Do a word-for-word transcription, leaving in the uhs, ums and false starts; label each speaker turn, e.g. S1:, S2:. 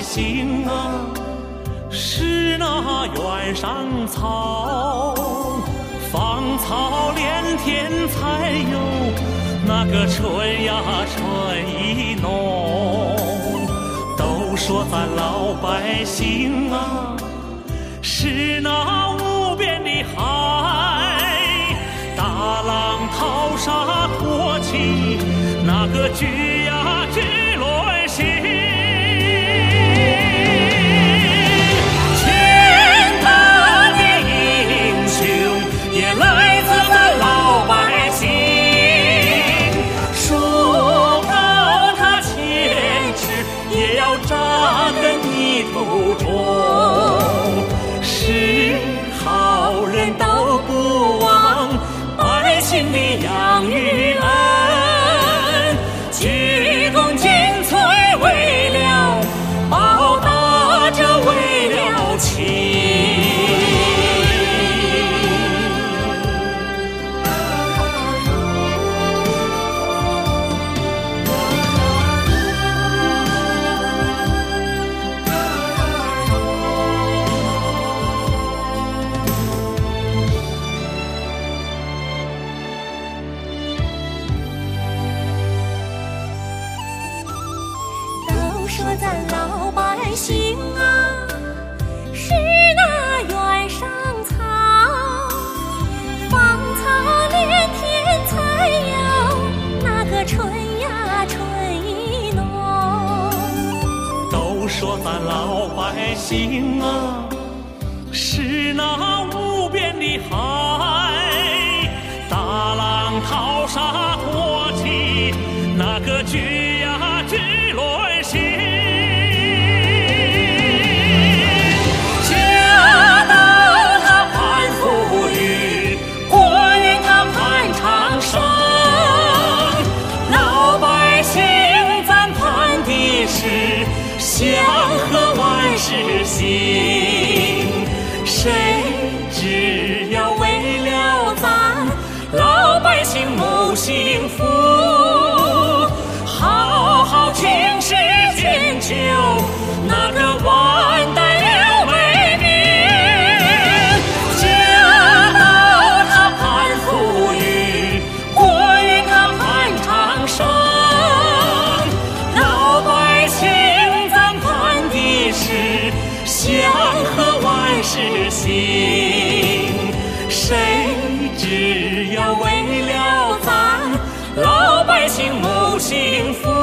S1: 姓啊，是那原上草，芳草连天才有那个春呀春意浓。都说咱老百姓啊，是那无边的海，大浪淘沙托起那个巨呀巨轮行。天大的英雄也来自咱老百姓，说高他千尺也要扎根泥土中，是好人都不忘百姓的养育恩，鞠躬尽瘁为了报答这为了情。
S2: 说咱老百姓啊，是那原上草，芳草连天才有那个春呀春意浓。
S1: 都说咱老百姓啊，是那无边的海，大浪淘沙托起那个巨呀巨轮行。祥和万事兴，谁只要为了咱老百姓谋幸福，好好经世间就那个万代留美名。家道他盼富裕，国运他盼昌盛，老百姓是祥和万事兴，谁只要为了咱老百姓谋幸福。